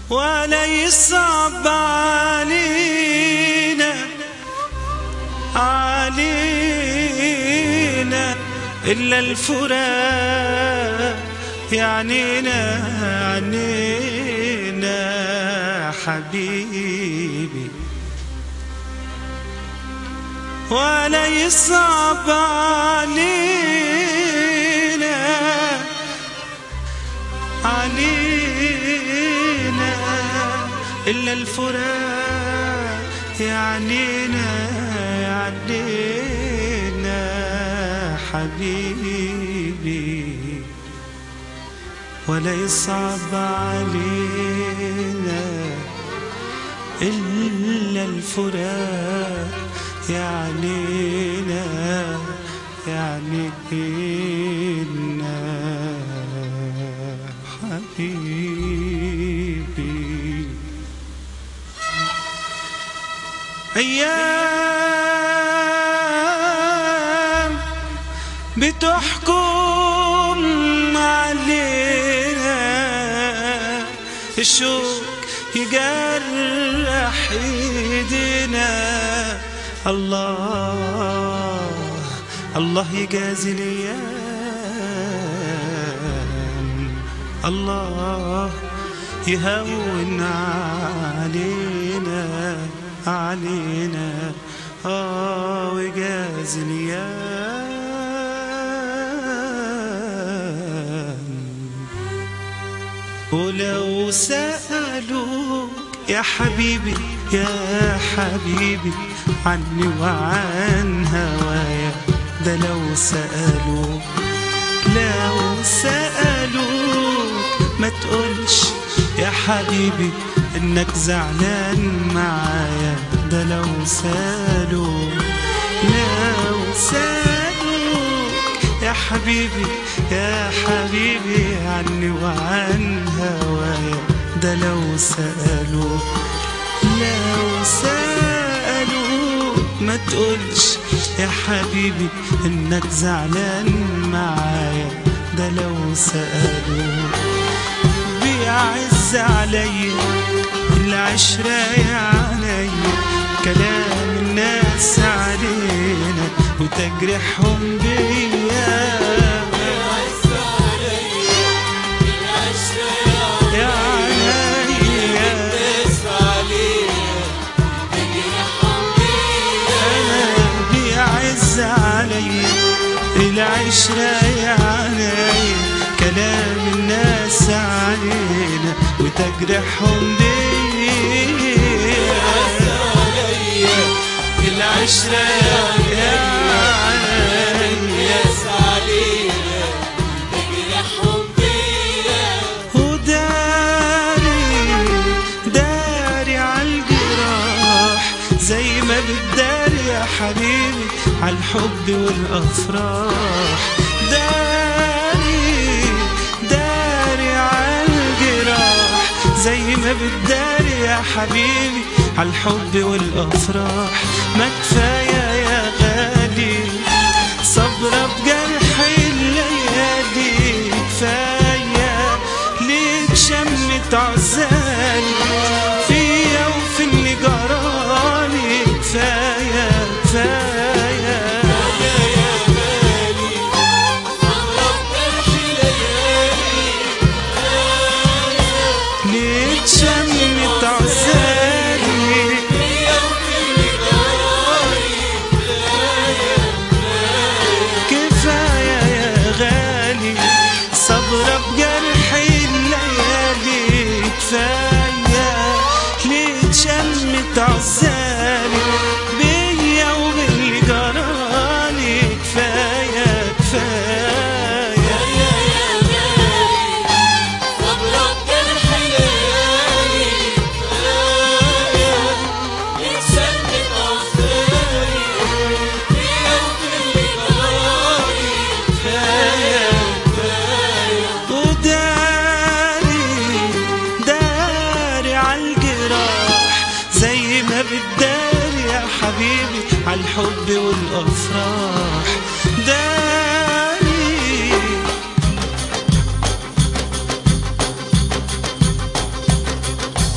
ولا يصعب علينا إلا الفراق يعنينا حبيبي. ولا يصعب علينا إلا الفراق يعنينا حبيبي. ولا يصعب علينا إلا الفراق يعنينا حبيبي. أيام بتحكم علينا، الشوق يجرح ايدينا. الله يجازي الايام، الله يهون علينا ويجازي الايام. ولو سألوك يا حبيبي عني وعن هوايا، ده لو سألوك ما تقولش يا حبيبي انك زعلان معايا. ده لو سألوك يا حبيبي عني وعن هوايا. ده لو سألوك ما تقولش يا حبيبي انك زعلان معايا. ده لو سألوك بيعز عليا العشرة يا عينيا، كلام الناس علينا وتجرحهم بيا. العشرة يا عيني كلام الناس علينا وتجرحهم بيا. العشرة يا عيني الناس علينا وتجرحهم بيا. وداري عالجراح زي ما بتداري يا حبيبي عالحب والأفراح. داري عالجراح زي ما بتداري يا حبيبي عالحب والأفراح. ما كفاية يا غالي صبرة بجرح الليالي، كفاية ليك شمت عزالي فيا وفي اللي جرالي. كفاية شمت عزالي كفاية يا غالي صبرة بجرح الليالي. كفاية ليه شمت عزالي بيا وباللي جرالي. كفاية بتداري يا حبيبي عالحب والأفراح. داري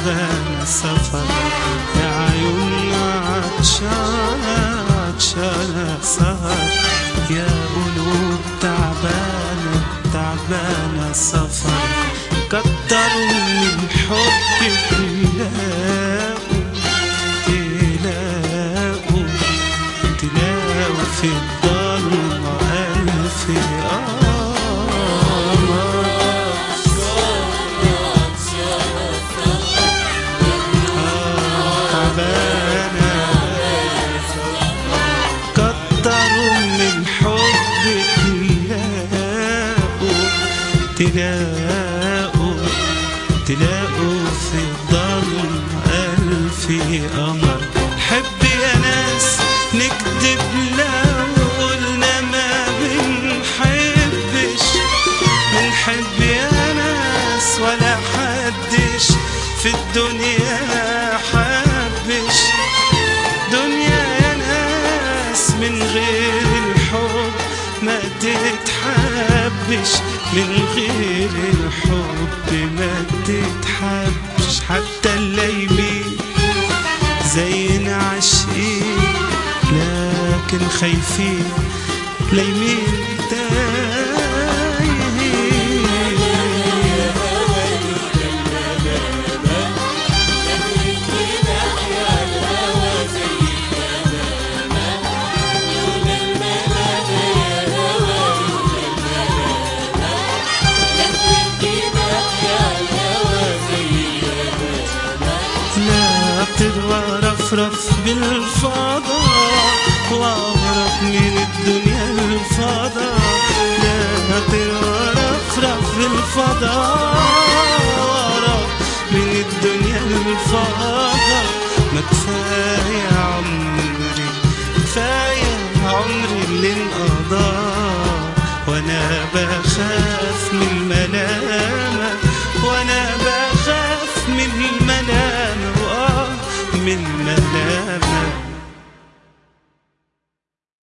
غانا سفر، يا عيوننا عطشانة عطشانة سهر، يا قلوب تعبانة تعبانة سفر. كتروا من حبك تلاقوا في الضلمة ألف تعبانة. كتروا من حبك تلاقوا في الضلمة ألف قمر. حب يا ناس نكذب لو قلنا ما بنحبش، بنحب يا ناس ولا حدش في الدنيا حبش. دنيا يا ناس من غير الحب ما تتحبش، من غير الحب ما تتحبش. حتى اللايمين زينا عاشقين لكن خايفين لايمين ورفرف بالفضاء واغرق من الدنيا الفضاء. لا ورفرف بالفضاء واغرق من الدنيا الفضاء. ما كفاية عمري كفاية عمري اللي انقضى، وانا بخاف من الملامة، وانا بخاف من الملامة من الملامة.